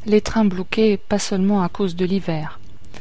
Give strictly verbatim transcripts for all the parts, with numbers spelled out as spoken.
Les trains bloqués, pas seulement à cause de l'hiver.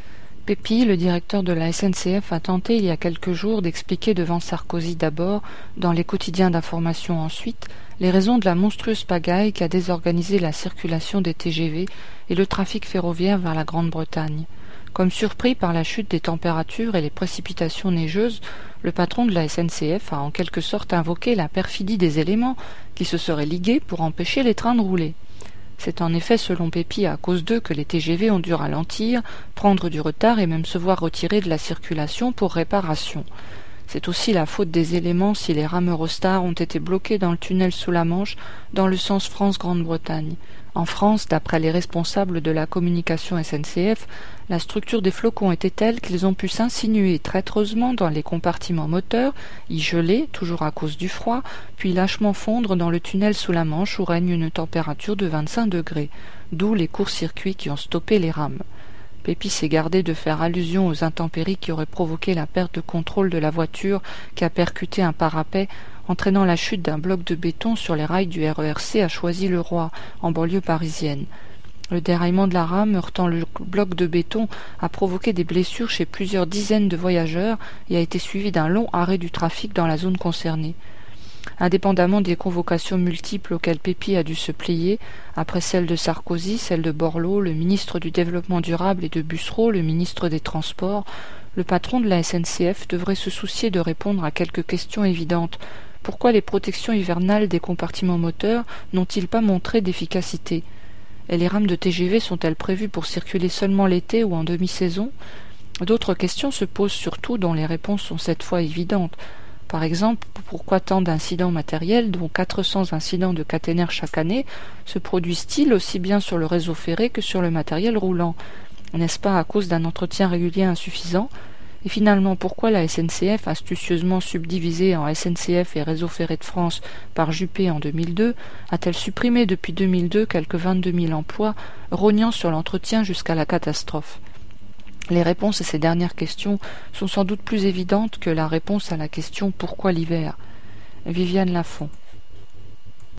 Pépi, le directeur de la S N C F, a tenté il y a quelques jours d'expliquer devant Sarkozy d'abord, dans les quotidiens d'information ensuite, les raisons de la monstrueuse pagaille qui a désorganisé la circulation des T G V et le trafic ferroviaire vers la Grande-Bretagne. Comme surpris par la chute des températures et les précipitations neigeuses, le patron de la S N C F a en quelque sorte invoqué la perfidie des éléments qui se seraient ligués pour empêcher les trains de rouler. C'est en effet selon Pépi à cause d'eux que les T G V ont dû ralentir, prendre du retard et même se voir retirer de la circulation pour réparation. C'est aussi la faute des éléments si les rames Eurostar ont été bloqués dans le tunnel sous la Manche dans le sens France-Grande-Bretagne. En France, d'après les responsables de la communication S N C F, la structure des flocons était telle qu'ils ont pu s'insinuer traîtreusement dans les compartiments moteurs, y geler, toujours à cause du froid, puis lâchement fondre dans le tunnel sous la Manche où règne une température de vingt-cinq degrés, d'où les courts-circuits qui ont stoppé les rames. Pépi s'est gardé de faire allusion aux intempéries qui auraient provoqué la perte de contrôle de la voiture qui a percuté un parapet, entraînant la chute d'un bloc de béton sur les rails du R E R C à Choisy-le-Roi, en banlieue parisienne. Le déraillement de la rame heurtant le bloc de béton a provoqué des blessures chez plusieurs dizaines de voyageurs et a été suivi d'un long arrêt du trafic dans la zone concernée. Indépendamment des convocations multiples auxquelles Pépi a dû se plier, après celles de Sarkozy, celles de Borloo, le ministre du Développement durable, et de Bussereau, le ministre des Transports, le patron de la S N C F devrait se soucier de répondre à quelques questions évidentes. Pourquoi les protections hivernales des compartiments moteurs n'ont-ils pas montré d'efficacité? Et les rames de T G V sont-elles prévues pour circuler seulement l'été ou en demi-saison? D'autres questions se posent surtout dont les réponses sont cette fois évidentes. Par exemple, pourquoi tant d'incidents matériels, dont quatre cents incidents de caténaire chaque année, se produisent-ils aussi bien sur le réseau ferré que sur le matériel roulant? N'est-ce pas à cause d'un entretien régulier insuffisant? Et finalement, pourquoi la S N C F, astucieusement subdivisée en S N C F et Réseau ferré de France par Juppé en deux mille deux, a-t-elle supprimé depuis deux mille deux quelque vingt-deux mille emplois, rognant sur l'entretien jusqu'à la catastrophe? Les réponses à ces dernières questions sont sans doute plus évidentes que la réponse à la question « Pourquoi l'hiver ?» Viviane Lafont.